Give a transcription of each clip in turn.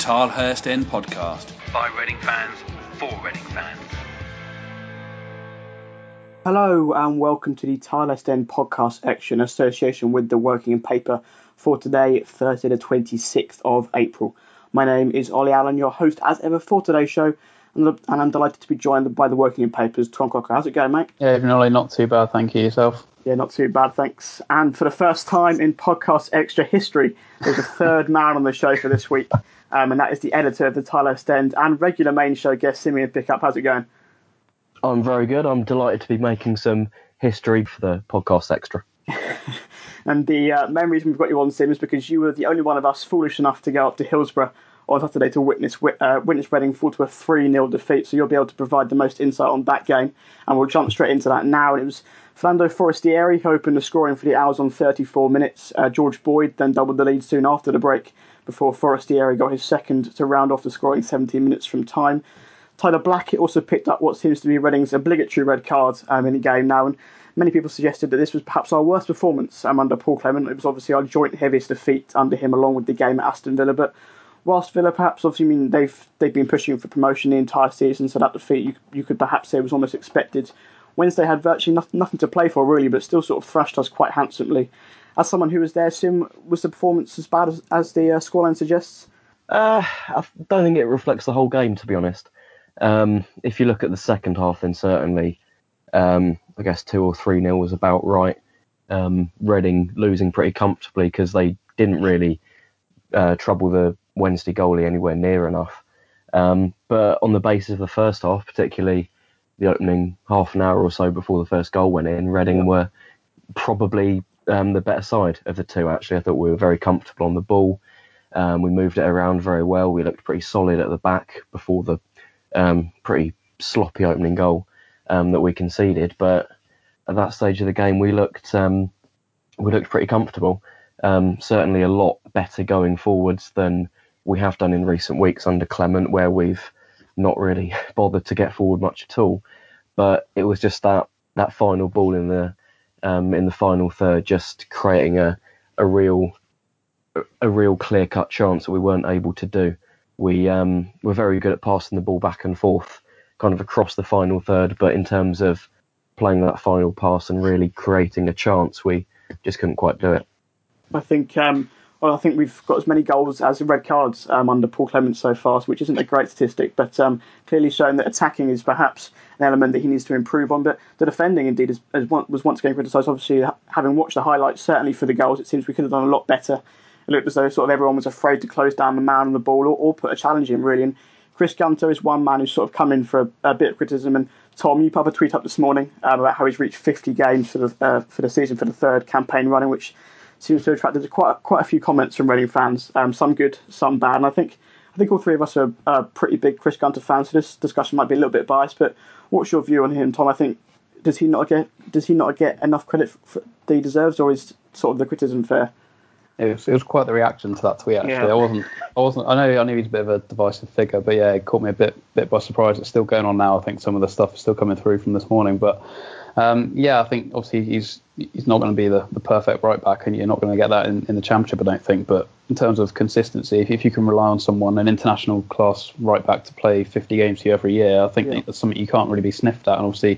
Tilehurst End podcast. By Reading fans, for Reading fans. Hello and welcome to the Tilehurst End podcast section in association with the Working in Paper for today, Thursday the 26th of April. My name is Ollie Allen, your host as ever for today's show, and I'm delighted to be joined by the Working in Paper's Tom Cocker. How's it going, mate? Yeah, Ollie, not too bad, thank you. Yourself? Yeah, not too bad, thanks. And for the first time in podcast extra history, there's a third man on the show for this week, and that is the editor of the Tilehurst End and regular main show guest, Simeon Pickup. How's it going? I'm very good. I'm delighted to be making some history for the podcast extra. And the main reason we've got you on, Sim, is because you were the only one of us foolish enough to go up to Hillsborough on Saturday to witness Reading fall to a 3-0 defeat, so you'll be able to provide the most insight on that game, and we'll jump straight into that now. And it was Fernando Forestieri who opened the scoring for the Owls on 34 minutes. George Boyd then doubled the lead soon after the break, before Forestieri got his second to round off the scoring 17 minutes from time. Tyler Blackett also picked up what seems to be Reading's obligatory red card in the game now, and many people suggested that this was perhaps our worst performance under Paul Clement. It was obviously our joint heaviest defeat under him, along with the game at Aston Villa. But whilst Villa perhaps, obviously, they've been pushing for promotion the entire season, so that defeat you could perhaps say was almost expected. Wednesday had virtually nothing to play for, really, but still sort of thrashed us quite handsomely. As someone who was there, Sim, was the performance as bad as the scoreline suggests? I don't think it reflects the whole game, to be honest. If you look at the second half, then certainly, I guess 2 or 3-0 was about right. Reading losing pretty comfortably because they didn't really trouble the Wednesday goalie anywhere near enough. But on the basis of the first half, particularly the opening half an hour or so before the first goal went in, Reading were probably the better side of the two, actually. I thought we were very comfortable on the ball. We moved it around very well. We looked pretty solid at the back before the pretty sloppy opening goal that we conceded. But at that stage of the game, we looked pretty comfortable. Certainly a lot better going forwards than we have done in recent weeks under Clement, where we've not really bothered to get forward much at all. But it was just that final ball in the final third, just creating a real clear-cut chance that we weren't able to do. We were very good at passing the ball back and forth, kind of across the final third, but in terms of playing that final pass and really creating a chance, we just couldn't quite do it. I think we've got as many goals as red cards under Paul Clement so far, which isn't a great statistic, but clearly showing that attacking is perhaps an element that he needs to improve on. But the defending, indeed, was once again criticised. Obviously, having watched the highlights, certainly for the goals, it seems we could have done a lot better. It looked as though sort of everyone was afraid to close down the man on the ball or put a challenge in, really. And Chris Gunter is one man who's sort of come in for a bit of criticism. And Tom, you put a tweet up this morning about how he's reached 50 games for the season, for the third campaign running, which seems to have attracted quite a few comments from Reading fans, some good, some bad. And I think all three of us are pretty big Chris Gunter fans, so this discussion might be a little bit biased. But what's your view on him, Tom? I think does he not get enough credit that he deserves, or is sort of the criticism fair? It was quite the reaction to that tweet, actually. Yeah. I wasn't. I knew he's a bit of a divisive figure, but yeah, it caught me a bit by surprise. It's still going on now. I think some of the stuff is still coming through from this morning, but I think obviously he's not going to be the perfect right back, and you're not going to get that in the Championship, I don't think. But in terms of consistency, if you can rely on someone, an international class right back, to play 50 games for you every year, I think that's something you can't really be sniffed at. And obviously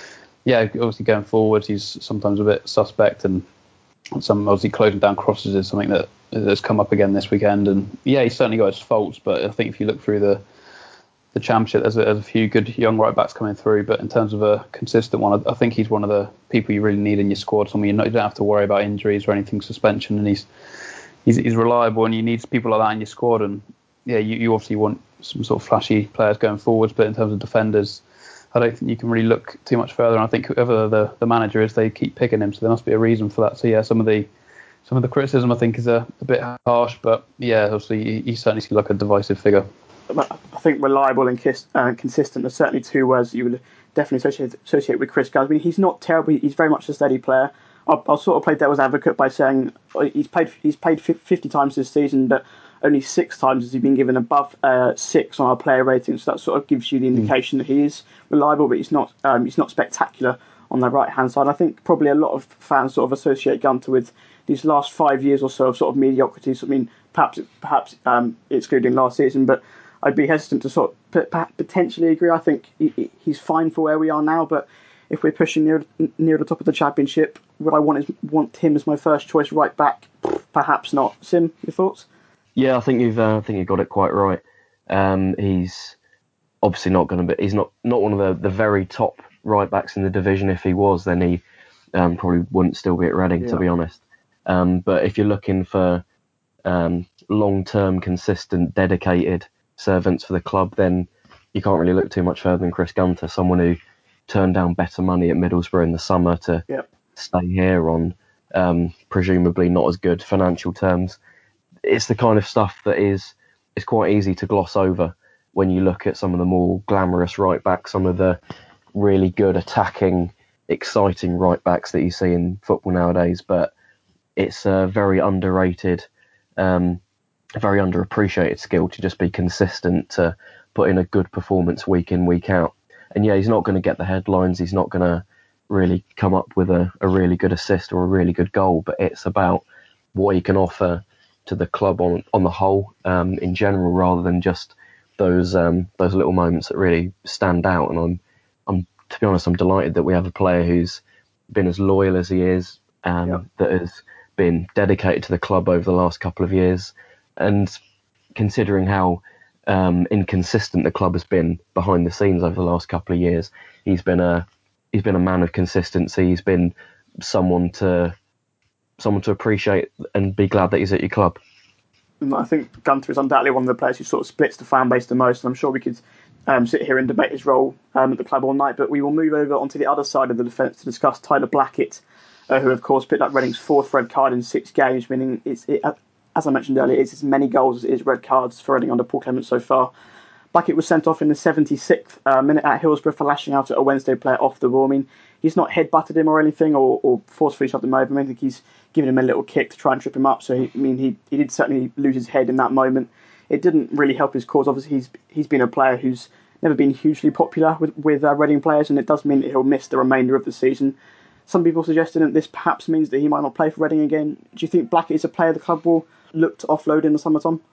going forward, he's sometimes a bit suspect, and some obviously closing down crosses is something that has come up again this weekend. And he's certainly got his faults, but I think if you look through the Championship, there's a few good young right backs coming through. But in terms of a consistent one, I think he's one of the people you really need in your squad. Someone you don't have to worry about injuries or anything, suspension, and he's reliable, and you need people like that in your squad. And you obviously want some sort of flashy players going forwards, but in terms of defenders, I don't think you can really look too much further. And I think whoever the manager is, they keep picking him, so there must be a reason for that. So some of the criticism I think is a bit harsh, but obviously he certainly seems like a divisive figure. I think reliable and consistent are certainly two words that you would definitely associate with Chris Gunter. I mean, he's not terrible. He's very much a steady player. I'll sort of play devil's advocate by saying he's played 50 times this season, but only 6 times has he been given above 6 on our player rating. So that sort of gives you the indication that he is reliable, but he's not spectacular on the right hand side. I think probably a lot of fans sort of associate Gunter with these last 5 years or so of sort of mediocrity. So, I mean, perhaps excluding last season, but I'd be hesitant to sort of potentially agree. I think he's fine for where we are now, but if we're pushing near the top of the Championship, would I want him as my first choice right back? Perhaps not. Sim, your thoughts? Yeah, I think you've got it quite right. He's obviously not going to be. He's not one of the very top right backs in the division. If he was, then he probably wouldn't still be at Reading, to be honest. But if you're looking for long-term, consistent, dedicated servants for the club, then you can't really look too much further than Chris Gunter, someone who turned down better money at Middlesbrough in the summer to stay here on presumably not as good financial terms. It's the kind of stuff that is quite easy to gloss over when you look at some of the more glamorous right backs, some of the really good attacking, exciting right backs that you see in football nowadays. But it's a very underrated, very underappreciated skill to just be consistent, to put in a good performance week in, week out. And yeah, he's not going to get the headlines. He's not going to really come up with a really good assist or a really good goal. But it's about what he can offer to the club on the whole, in general, rather than just those little moments that really stand out. And I'm to be honest, I'm delighted that we have a player who's been as loyal as he is, that has been dedicated to the club over the last couple of years, and considering how inconsistent the club has been behind the scenes over the last couple of years, he's been a man of consistency. He's been someone to appreciate and be glad that he's at your club. I think Gunter is undoubtedly one of the players who sort of splits the fan base the most, and I'm sure we could sit here and debate his role at the club all night, but we will move over onto the other side of the defence to discuss Tyler Blackett, who of course picked up Reading's fourth red card in 6 games, meaning as I mentioned earlier, it's as many goals as it is red cards for Reading under Paul Clement so far. Blackett was sent off in the 76th minute at Hillsborough for lashing out at a Wednesday player off the ball. I mean, he's not headbutted him or anything, or forcefully shoved him over. I think he's given him a little kick to try and trip him up. So he did certainly lose his head in that moment. It didn't really help his cause. Obviously, he's been a player who's never been hugely popular with Reading players, and it does mean that he'll miss the remainder of the season. Some people suggested that this perhaps means that he might not play for Reading again. Do you think Blackett is a player the club will look to offload in the summer, Tom?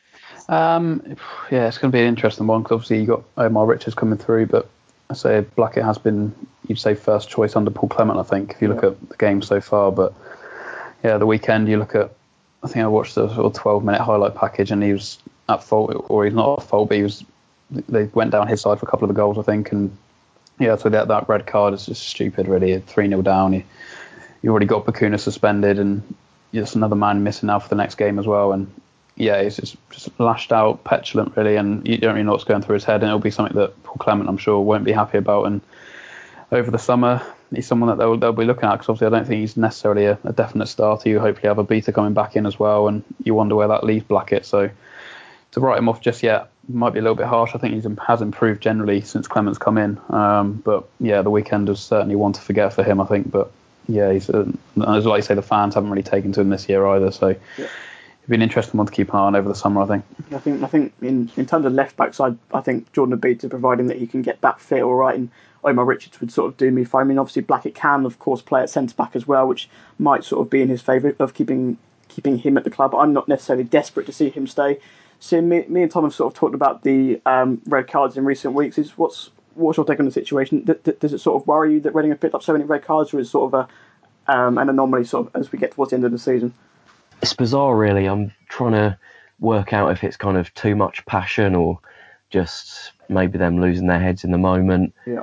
Yeah, it's going to be an interesting one, because obviously you've got Omar Richards coming through, but I say Blackett has been, you'd say, first choice under Paul Clement, I think, if you look at the game so far. But yeah, the weekend, you look at, I think I watched the sort of 12-minute highlight package, and he was at fault, or he's not at fault, but they went down his side for a couple of the goals, I think. And yeah, so that red card is just stupid, really. 3-0 down, you already got Bakuna suspended, and just another man missing now for the next game as well. And yeah, he's just lashed out, petulant, really, and you don't really know what's going through his head, and it'll be something that Paul Clement, I'm sure, won't be happy about. And over the summer, he's someone that they'll be looking at, because obviously I don't think he's necessarily a definite starter. You hopefully have a Beta coming back in as well, and you wonder where that leaves Blackett. So to write him off just yet might be a little bit harsh. I think he has improved generally since Clement's come in. But yeah, the weekend was certainly one to forget for him, I think. But yeah, he's as like you say, the fans haven't really taken to him this year either. So it'd be an interesting one to keep an eye on over the summer, I think. I think in terms of left backs, I think Jordan Abita, providing that he can get back fit all right, and Omar Richards would sort of do me fine. I mean, obviously Blackett can, of course, play at centre back as well, which might sort of be in his favour of keeping him at the club. I'm not necessarily desperate to see him stay. So me and Tom have sort of talked about the red cards in recent weeks. What's your take on the situation? Does it sort of worry you that Reading have picked up so many red cards, or is it sort of an anomaly sort of as we get towards the end of the season? It's bizarre, really. I'm trying to work out if it's kind of too much passion or just maybe them losing their heads in the moment. Yeah.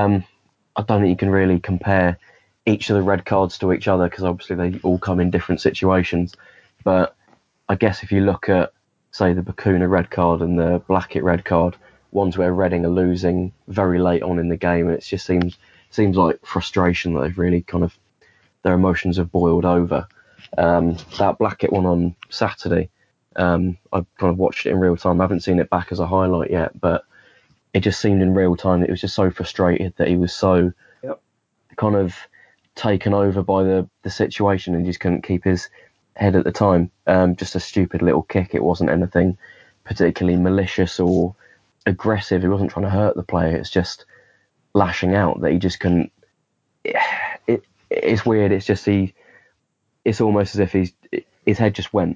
I don't think you can really compare each of the red cards to each other, because obviously they all come in different situations. But I guess if you look at, say, the Bakuna red card and the Blackett red card, ones where Reading are losing very late on in the game, and it just seems like frustration that they've really kind of, their emotions have boiled over. That Blackett one on Saturday, I kind of watched it in real time. I haven't seen it back as a highlight yet, but it just seemed in real time that he was just so frustrated, that he was so kind of taken over by the situation, and just couldn't keep his head at the time. Just a stupid little kick. It wasn't anything particularly malicious or aggressive. He wasn't trying to hurt the player. It's just lashing out that he just couldn't. It's weird. It's just it's almost as if his head just went,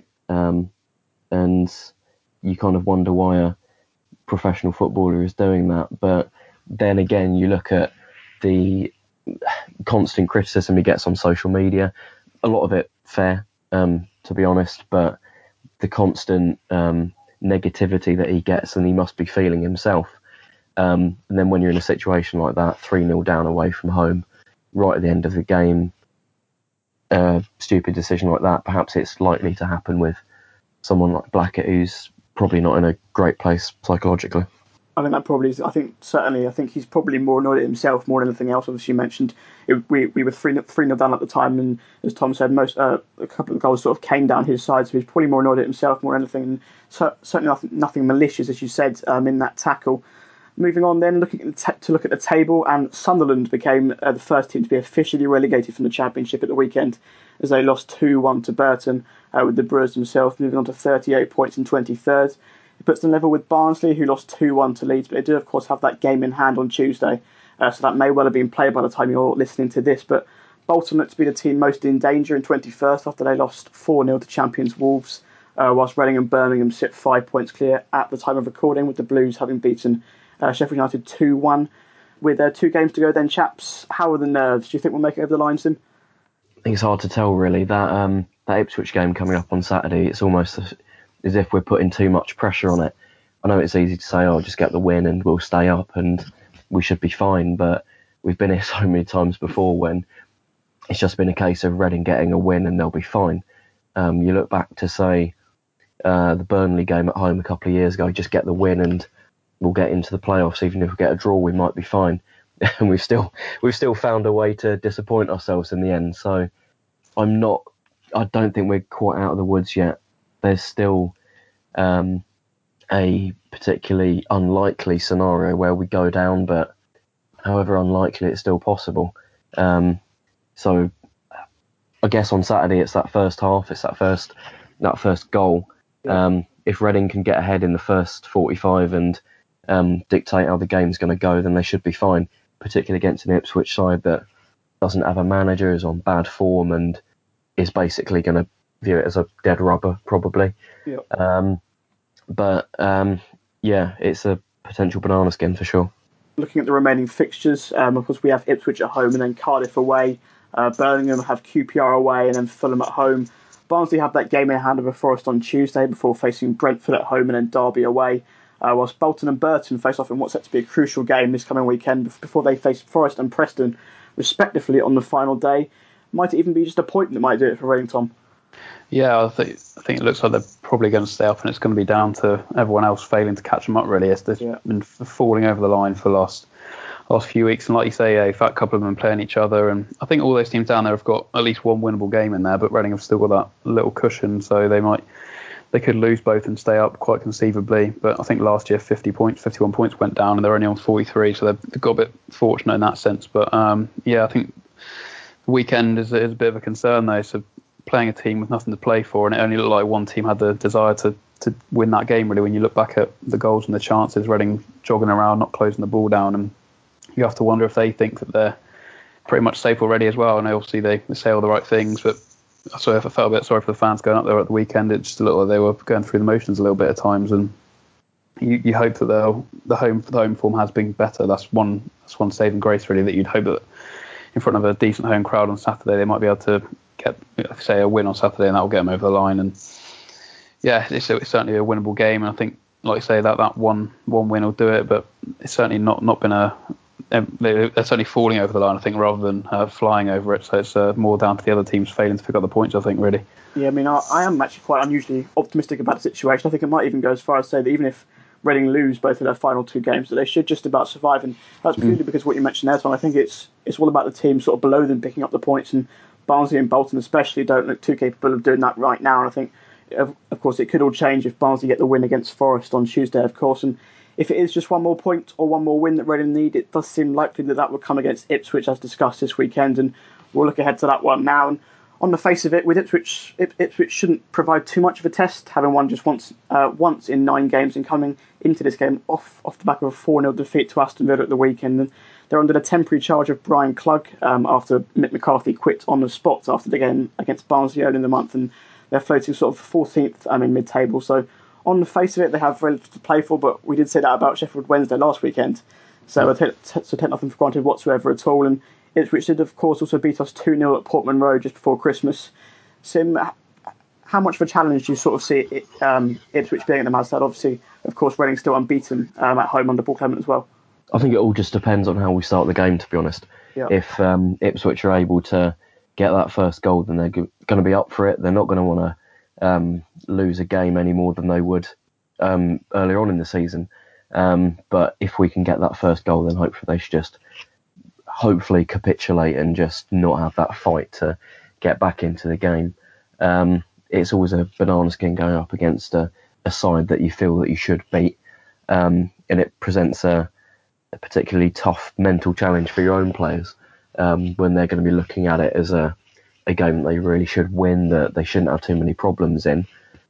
and you kind of wonder why a professional footballer is doing that. But then again, you look at the constant criticism he gets on social media, a lot of it fair, to be honest, but the constant negativity that he gets, and he must be feeling himself. And then when you're in a situation like that, 3-0 down away from home, right at the end of the game, stupid decision like that, perhaps it's likely to happen with someone like Blackett, who's probably not in a great place psychologically. I think that probably is. I think he's probably more annoyed at himself more than anything else. Obviously, you mentioned we were 3-0 down at the time, and as Tom said, a couple of goals sort of came down his side, so he's probably more annoyed at himself more than anything. And certainly nothing malicious, as you said, in that tackle. Moving on then, looking at the table, and Sunderland became the first team to be officially relegated from the Championship at the weekend, as they lost 2-1 to Burton, with the Brewers themselves moving on to 38 points in 23rd. It puts them level with Barnsley, who lost 2-1 to Leeds, but they do, of course, have that game in hand on Tuesday, so that may well have been played by the time you're listening to this. But Bolton looked to be the team most in danger in 21st after they lost 4-0 to champions Wolves, whilst Reading and Birmingham sit 5 points clear at the time of recording, with the Blues having beaten Sheffield United 2-1. With 2 games to go then, chaps, how are the nerves? Do you think we'll make it over the line soon? I think it's hard to tell, really. That Ipswich game coming up on Saturday, it's almost as if we're putting too much pressure on it. I know it's easy to say, just get the win and we'll stay up and we should be fine, but we've been here so many times before when it's just been a case of Reading getting a win and they'll be fine. You look back to, say, the Burnley game at home a couple of years ago, just get the win and we'll get into the playoffs. Even if we get a draw, we might be fine. And we've still found a way to disappoint ourselves in the end. So I don't think we're quite out of the woods yet. There's still a particularly unlikely scenario where we go down, but however unlikely, it's still possible. So I guess on Saturday it's that first half, it's that first goal. Yeah. If Reading can get ahead in the first 45 and dictate how the game's going to go, then they should be fine, particularly against an Ipswich side that doesn't have a manager, is on bad form, and is basically going to view it as a dead rubber, probably. Yep. It's a potential banana skin for sure. Looking at the remaining fixtures, of course, we have Ipswich at home and then Cardiff away. Birmingham have QPR away and then Fulham at home. Barnsley have that game in hand over Forest on Tuesday before facing Brentford at home and then Derby away. Whilst Bolton and Burton face off in what's set to be a crucial game this coming weekend before they face Forest and Preston, respectively, on the final day. Might it even be just a point that might do it for Reading, Tom? Yeah, I think it looks like they're probably going to stay up, and it's going to be down to everyone else failing to catch them up, really. They've been falling over the line for the last few weeks, and like you say, a fat couple of them playing each other, and I think all those teams down there have got at least one winnable game in there, but Reading have still got that little cushion, so they could lose both and stay up quite conceivably. But I think last year 51 points went down, and they're only on 43, so they've got a bit fortunate in that sense. But I think the weekend is a bit of a concern though. So playing a team with nothing to play for, and it only looked like one team had the desire to win that game, really, when you look back at the goals and the chances. Reading jogging around, not closing the ball down, and you have to wonder if they think that they're pretty much safe already as well. And obviously they say all the right things, but I felt a bit sorry for the fans going up there at the weekend. It just looked like they were going through the motions a little bit at times, and you hope that the home form has been better. That's one saving grace, really, that you'd hope that in front of a decent home crowd on Saturday they might be able to get, say, a win on Saturday, and that will get them over the line. And it's certainly a winnable game, and I think, like I say, that one win will do it, but it's certainly not been they're certainly falling over the line, I think, rather than flying over it. So it's more down to the other teams failing to pick up the points, I think, really. Yeah, I mean, I am actually quite unusually optimistic about the situation. I think it might even go as far as say that even if Reading lose both of their final 2 games, that they should just about survive. And that's purely because what you mentioned there, Tom. I think it's all about the team sort of below them picking up the points, and Barnsley and Bolton especially don't look too capable of doing that right now. And I think, of course, it could all change if Barnsley get the win against Forest on Tuesday, of course. And if it is just one more point or one more win that Reading need, it does seem likely that will come against Ipswich, as discussed this weekend, and we'll look ahead to that one now. And on the face of it, with Ipswich shouldn't provide too much of a test, having won just once in 9 games and coming into this game off the back of a 4-0 defeat to Aston Villa at the weekend. And they're under the temporary charge of Brian Klug after Mick McCarthy quit on the spot after the game against Barnsley earlier in the month, and they're floating sort of 14th in mid-table. So on the face of it, they have very little to play for, but we did say that about Sheffield Wednesday last weekend. So take nothing for granted whatsoever at all. And Ipswich did, of course, also beat us 2-0 at Portman Road just before Christmas. Sim, how much of a challenge do you sort of see Ipswich being at the Mansell? Obviously, of course, Reading still unbeaten at home under Paul Clement as well. I think it all just depends on how we start the game, to be honest. Yeah. If Ipswich are able to get that first goal, then they're going to be up for it. They're not going to want to lose a game any more than they would earlier on in the season. But if we can get that first goal, then hopefully they should just capitulate and just not have that fight to get back into the game. It's always a banana skin going up against a side that you feel that you should beat, and it presents a particularly tough mental challenge for your own players when they're going to be looking at it as a game that they really should win, that they shouldn't have too many problems in.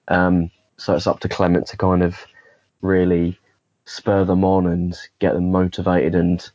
So it's up to Clement to kind of really spur them on and get them motivated and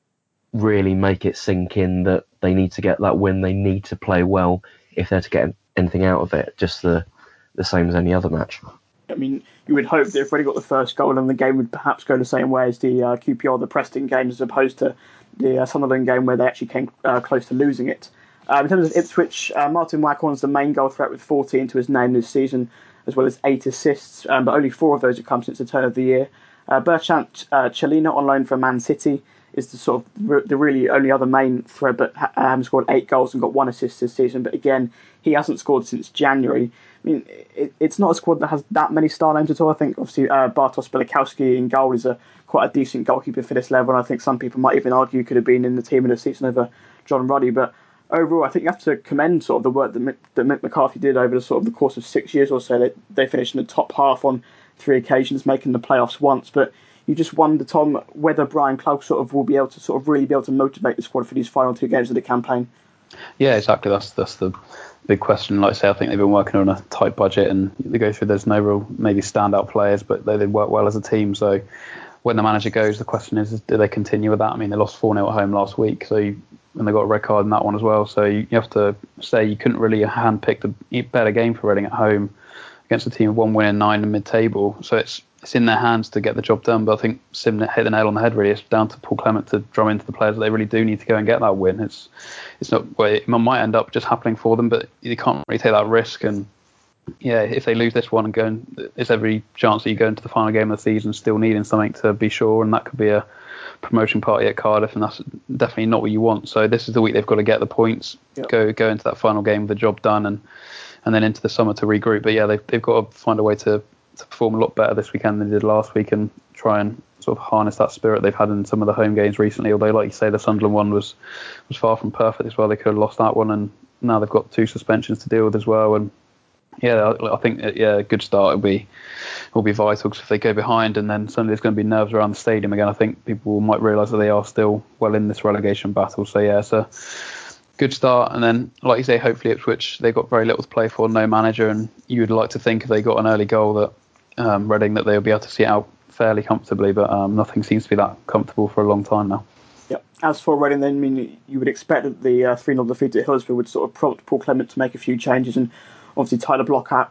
really make it sink in that they need to get that win. They need to play well if they're to get anything out of it, just the same as any other match. I mean, you would hope that if Reading got the first goal, then the game would perhaps go the same way as the QPR, the Preston game, as opposed to the Sunderland game where they actually came close to losing it. In terms of Ipswich, Martin Waghorn's the main goal threat with 14 to his name this season, as well as 8 assists, but only 4 of those have come since the turn of the year. Bertrand Chelina on loan from Man City is the really only other main threat, but scored 8 goals and got 1 assist this season. But again, he hasn't scored since January. I mean, it's not a squad that has that many star names at all. I think obviously Bartosz Białkowski in goal is quite a decent goalkeeper for this level, and I think some people might even argue could have been in the team of the season over John Ruddy. But overall, I think you have to commend sort of the work that Mick McCarthy did over the course of 6 years or so. They finished in the top half on 3 occasions, making the playoffs once. But you just wonder, Tom, whether Brian Clough will be able to really be able to motivate the squad for these final 2 games of the campaign. Yeah, exactly. That's the big question. Like I say, I think they've been working on a tight budget, and they go through. There's no real maybe standout players, but they work well as a team. So when the manager goes, the question is do they continue with that? I mean, they lost 4-0 at home last week, and they got a red card in that one as well. So you have to say you couldn't really handpick a better game for Reading at home against a team with 1 win and 9 in mid-table. So it's in their hands to get the job done. But I think Sim hit the nail on the head, really. It's down to Paul Clement to drum into the players that they really do need to go and get that win. It's not, well, it might end up just happening for them, but you can't really take that risk. And yeah, if they lose this one and go, there's every chance that you go into the final game of the season still needing something to be sure, and that could be a promotion party at Cardiff, and that's definitely not what you want. So this is the week they've got to get the points, go into that final game with the job done, and then into the summer to regroup. But yeah, they've got to find a way to perform a lot better this weekend than they did last week, and try and sort of harness that spirit they've had in some of the home games recently. Although, like you say, the Sunderland one was far from perfect as well. They could have lost that one, and now they've got 2 suspensions to deal with as well. And yeah, I think a good start will be vital, because if they go behind and then suddenly there's going to be nerves around the stadium again, I think people might realise that they are still well in this relegation battle. So yeah, it's a good start. And then, like you say, hopefully Ipswich, they've got very little to play for, no manager, and you would like to think if they got an early goal that Reading that they'll be able to see it out fairly comfortably, but nothing seems to be that comfortable for a long time now. Yep. As for Reading, then, I mean, you would expect that the 3-0 defeat at Hillsborough would sort of prompt Paul Clement to make a few changes, and obviously Tyler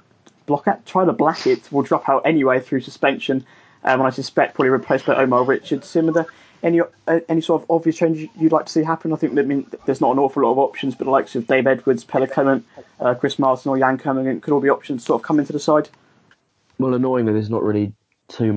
Blackett will drop out anyway through suspension, and I suspect probably replaced by Omar Richards. Are there any sort of obvious changes you'd like to see happen? I think there's not an awful lot of options, but the likes of Dave Edwards, Pelle Clement, Chris Martin, or Jan Kermingen could all be options sort of come into the side. Well, annoyingly, there's not really too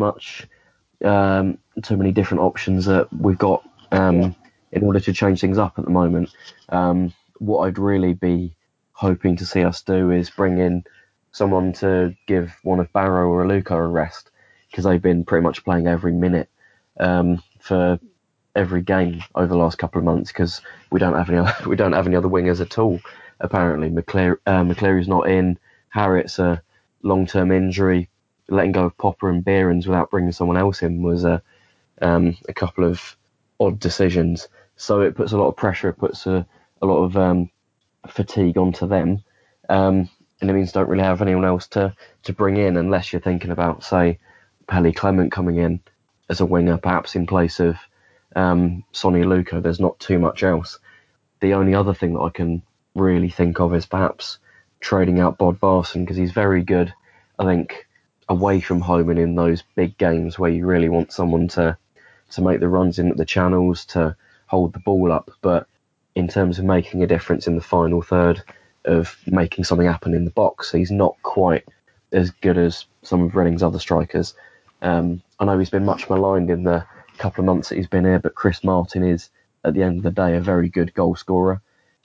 many different options that we've got in order to change things up at the moment. What I'd really be hoping to see us do is bring in someone to give one of Barrow or Aluko a rest, because they've been pretty much playing every minute for every game over the last couple of months, because we don't have any other wingers at all. Apparently, McCleary's not in. Harriet's a long-term injury. Letting go of Popper and Behrens without bringing someone else in was a couple of odd decisions. So it puts a lot of pressure. It puts a lot of fatigue onto them, and it means don't really have anyone else to bring in, unless you're thinking about, say, Pelle Clement coming in as a winger, perhaps in place of Sonny Luco, there's not too much else. The only other thing that I can really think of is perhaps trading out Bodvarsson, because he's very good, I think, away from home and in those big games where you really want someone to make the runs in at the channels, to hold the ball up. But in terms of making a difference in the final third, of making something happen in the box, he's not quite as good as some of Reading's other strikers. I know he's been much maligned in the couple of months that he's been here, but Chris Martin is, at the end of the day, a very good goal scorer.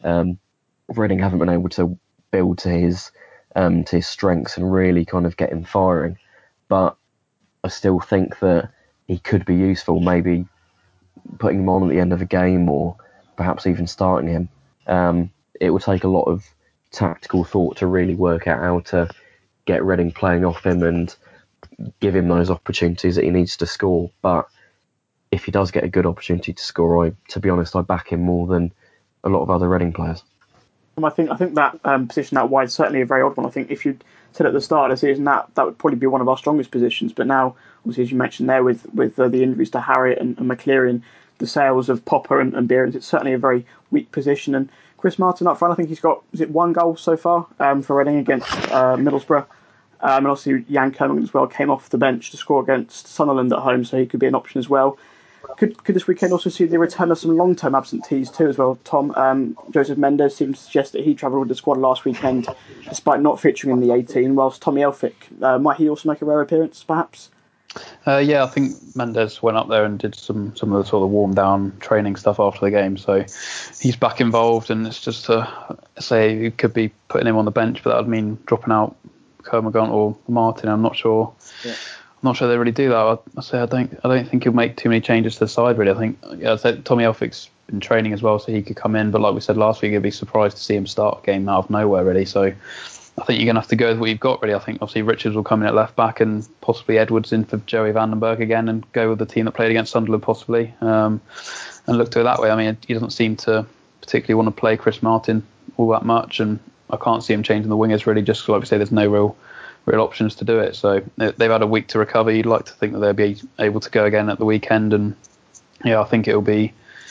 Reading haven't been able to build to his strengths and really kind of get him firing, but I still think that he could be useful, maybe putting him on at the end of a game or perhaps even starting him. It will take a lot of tactical thought to really work out how to get Reading playing off him and give him those opportunities that he needs to score. But if he does get a good opportunity to score, to be honest, I back him more than a lot of other Reading players. I think that position out wide is certainly a very odd one. I think if you said at the start of the season that would probably be one of our strongest positions, but now, obviously, as you mentioned there, with the injuries to Harriott and McCleary, the sales of Popper and Behrens, it's certainly a very weak position. And Chris Martin up front, I think he's got, is it one goal so far for Reading against Middlesbrough? And obviously Jan Kerming as well came off the bench to score against Sunderland at home, so he could be an option as well. Could this weekend also see the return of some long-term absentees too as well, Tom? Joseph Mendes seems to suggest that he travelled with the squad last weekend despite not featuring in the 18, whilst Tommy Elphick, might he also make a rare appearance perhaps? Yeah, I think Mendes went up there and did some of the sort of warm-down training stuff after the game, so he's back involved, and it's just to say you could be putting him on the bench, but that would mean dropping out Kermagant or Martin. I'm not sure. Yeah. I'm not sure they really do that. I don't think he'll make too many changes to the side, really. I think I said Tommy Elphick's been training as well, so he could come in, but like we said last week, I'd be surprised to see him start a game out of nowhere, really. So I think you're going to have to go with what you've got, really. I think obviously Richards will come in at left back and possibly Edwards in for Joey Vandenberg again, and go with the team that played against Sunderland possibly, and look to it that way. I mean, he doesn't seem to particularly want to play Chris Martin all that much, and I can't see him changing the wingers, really, just like we say, there's no real options to do it. So they've had a week to recover. You'd like to think that they'll be able to go again at the weekend, and yeah, I think it'll be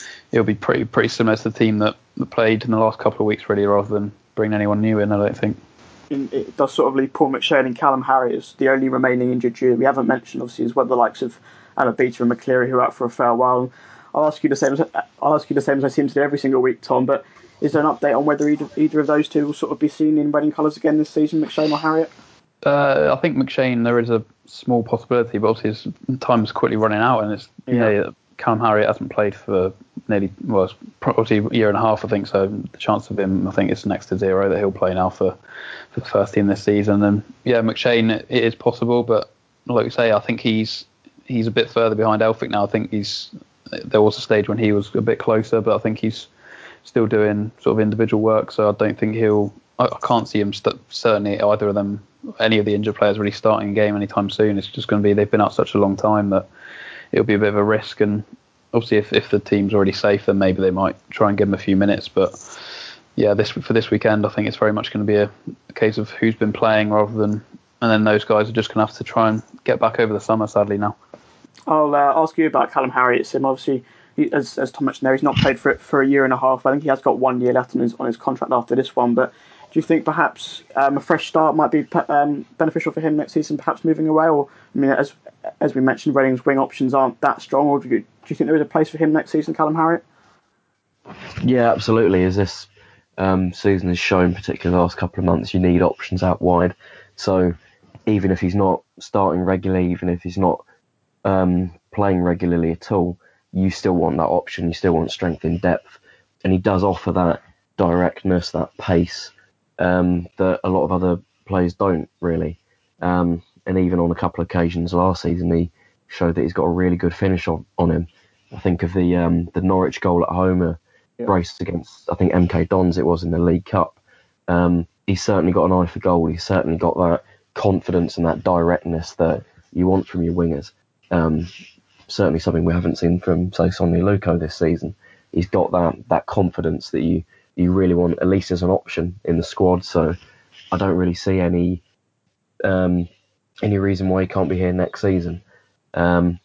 pretty similar to the team that played in the last couple of weeks, really, rather than bring anyone new in, I don't think. It does sort of leave Paul McShane and Callum Harriott as the only remaining injured duo. We haven't mentioned, obviously, as well, the likes of Amabita and McCleary, who are out for a fair while. I'll ask you the same as I seem to do every single week, Tom, but is there an update on whether either of those two will sort of be seen in Reading colours again this season, McShane or Harriott? I think McShane, there is a small possibility, but obviously his time's quickly running out, and it's Callum Harriott hasn't played for probably a year and a half, I think, so the chance of him, I think, is next to zero that he'll play now for the first team this season. And yeah, McShane, it is possible, but like you say, I think he's a bit further behind Elphick now. I think there was a stage when he was a bit closer, but I think he's still doing sort of individual work, so I don't think I can't see him certainly either of them, any of the injured players, really starting a game anytime soon. It's just going to be, they've been out such a long time that it'll be a bit of a risk, and obviously if the team's already safe, then maybe they might try and give them a few minutes. But yeah, for this weekend, I think it's very much going to be a case of who's been playing rather than, and then those guys are just going to have to try and get back over the summer, sadly, now. I'll ask you about Callum Harriott, Sim. Obviously, as Tom mentioned there, he's not played for a year and a half. I think he has got 1 year left on his contract after this one, but do you think perhaps a fresh start might be beneficial for him next season, perhaps moving away? Or, I mean, as we mentioned, Reading's wing options aren't that strong, or do you think there is a place for him next season, Callum Harriott? Yeah, absolutely. As this season has shown, particularly the last couple of months, you need options out wide. So even if he's not starting regularly, even if he's not playing regularly at all, you still want that option. You still want strength in depth. And he does offer that directness, that pace, that a lot of other players don't really. And even on a couple of occasions last season, he showed that he's got a really good finish on him. I think of the Norwich goal at home, brace against, I think, MK Dons it was in the League Cup. He's certainly got an eye for goal. He's certainly got that confidence and that directness that you want from your wingers. Certainly something we haven't seen from, say, Sonny Luco this season. He's got that confidence that you really want, at least as an option in the squad. So I don't really see any reason why he can't be here next season.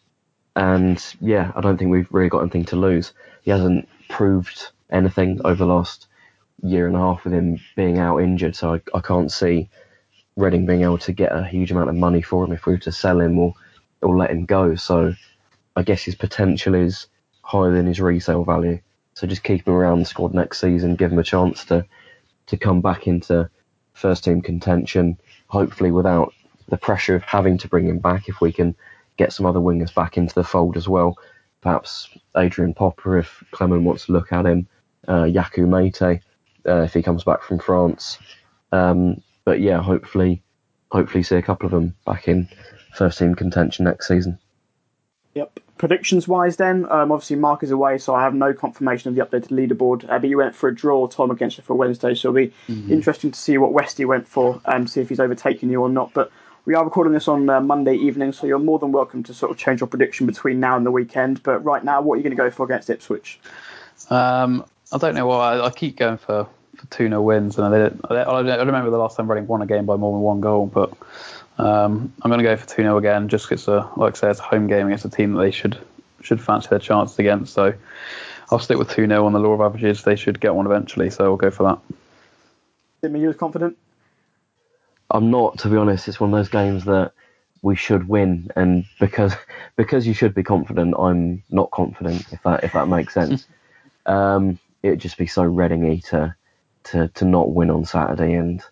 And yeah, I don't think we've really got anything to lose. He hasn't proved anything over the last year and a half with him being out injured, so I can't see Reading being able to get a huge amount of money for him if we were to sell him or let him go. So I guess his potential is higher than his resale value. So just keep him around the squad next season, give him a chance to come back into first team contention, hopefully without the pressure of having to bring him back. If we can get some other wingers back into the fold as well, perhaps Adrian Popper if Clement wants to look at him, Yakou Meite if he comes back from France. But yeah, hopefully see a couple of them back in first team contention next season. Yep. Predictions wise, then, obviously Mark is away, so I have no confirmation of the updated leaderboard. But you went for a draw, Tom, against you for Wednesday, so it'll be interesting to see what Westy went for and see if he's overtaken you or not. But we are recording this on Monday evening, so you're more than welcome to sort of change your prediction between now and the weekend. But right now, what are you going to go for against Ipswich? I don't know why. I keep going for 2-0 wins, and I remember the last time Reading won a game by more than one goal, but I'm going to go for 2-0 again, just because, like I say, it's a home game against a team that they should fancy their chances against. So I'll stick with 2-0 on the law of averages. They should get one eventually, so I'll go for that. Tim, are you confident? I'm not, to be honest. It's one of those games that we should win, and because you should be confident, I'm not confident. If that makes sense. It'd just be so Reading-y to not win on Saturday, and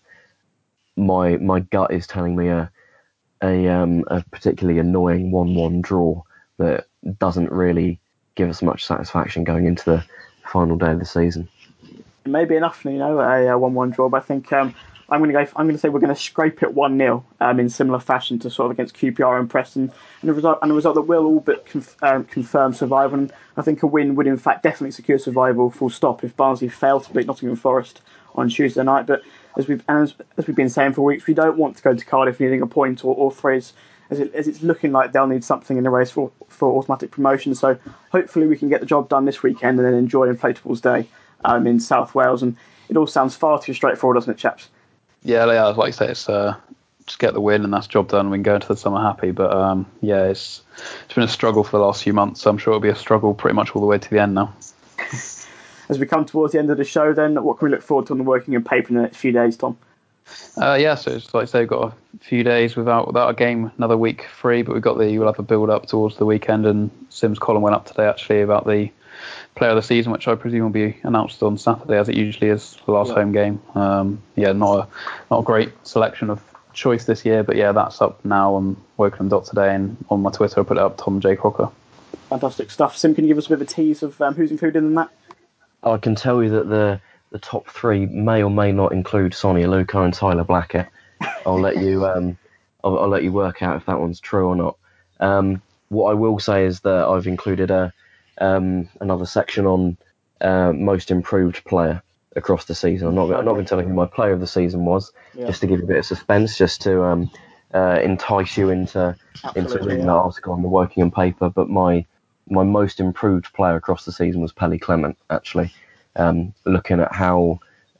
my gut is telling me a particularly annoying 1-1 draw that doesn't really give us much satisfaction going into the final day of the season. It may be enough, a 1-1 draw, but I think I'm going to say we're going to scrape it 1-0 in similar fashion to sort of against QPR and Preston, and a result that will all but confirm survival. And I think a win would in fact definitely secure survival, full stop, if Barnsley fail to beat Nottingham Forest on Tuesday night. But as we've been saying for weeks, we don't want to go to Cardiff needing a point or three, as it's looking like they'll need something in the race for automatic promotion. So hopefully we can get the job done this weekend and then enjoy Inflatables Day in South Wales. And it all sounds far too straightforward, doesn't it, chaps? Yeah, like you say, it's just get the win and that's job done. We can go into the summer happy. But it's been a struggle for the last few months. So I'm sure it'll be a struggle pretty much all the way to the end now. As we come towards the end of the show, then, what can we look forward to on the working and paper in the next few days, Tom? So it's like I say, we've got a few days without a game, another week free, but we'll have a build up towards the weekend, and Sim's column went up today actually about the player of the season, which I presume will be announced on Saturday, as it usually is, the last home game. Not a great selection of choice this year, but that's up now on Wokingham today, and on my Twitter I put it up, Tom J. Crocker. Fantastic stuff. Sim, can you give us a bit of a tease of who's included in that? I can tell you that the top three may or may not include Sonia Luca and Tyler Blackett. I'll let you I'll let you work out if that one's true or not. What I will say is that I've included another section on most improved player across the season. I'm not going to tell you who my player of the season was, just to give you a bit of suspense, just to entice you into reading that article on the Wokingham paper. But my most improved player across the season was Pelly Clement, actually. Looking at how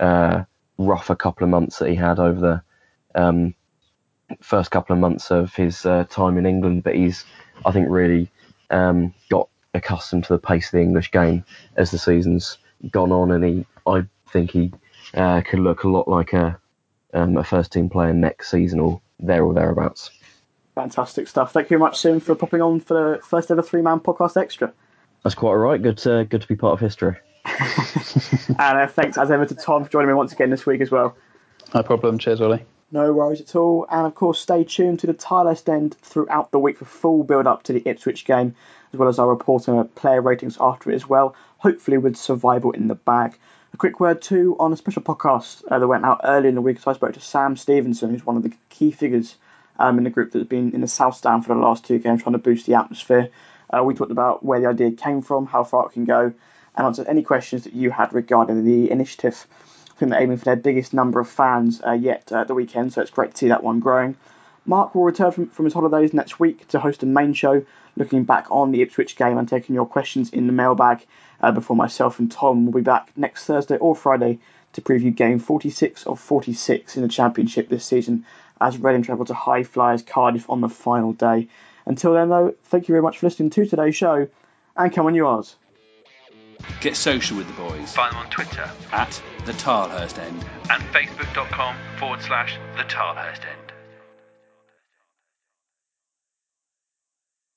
rough a couple of months that he had over the first couple of months of his time in England, but he's, I think, really got accustomed to the pace of the English game as the season's gone on, and I think he could look a lot like a first team player next season or thereabouts. Fantastic stuff. Thank you very much, Sim, for popping on for the first ever 3-man podcast extra. That's quite all right. Good to be part of history. And thanks as ever to Tom for joining me once again this week as well. No problem. Cheers, Ollie. No worries at all. And of course, stay tuned to the Tilehurst End throughout the week for full build up to the Ipswich game, as well as our report on player ratings after it as well, hopefully with survival in the bag. A quick word too on a special podcast that went out early in the week. So I spoke to Sam Stevenson, who's one of the key figures in the group that's been in the South Stand for the last 2 games, trying to boost the atmosphere. We talked about where the idea came from, how far it can go, and answered any questions that you had regarding the initiative. I think they're aiming for their biggest number of fans yet at the weekend, so it's great to see that one growing. Mark will return from his holidays next week to host a main show, looking back on the Ipswich game and taking your questions in the mailbag before myself and Tom will be back next Thursday or Friday to preview game 46 of 46 in the Championship this season, as Reading travel to High Flyers Cardiff on the final day. Until then, though, thank you very much for listening to today's show, and come on yours. Get social with the boys Find them on Twitter at the Tilehurst End. and facebook.com/the Tilehurst End.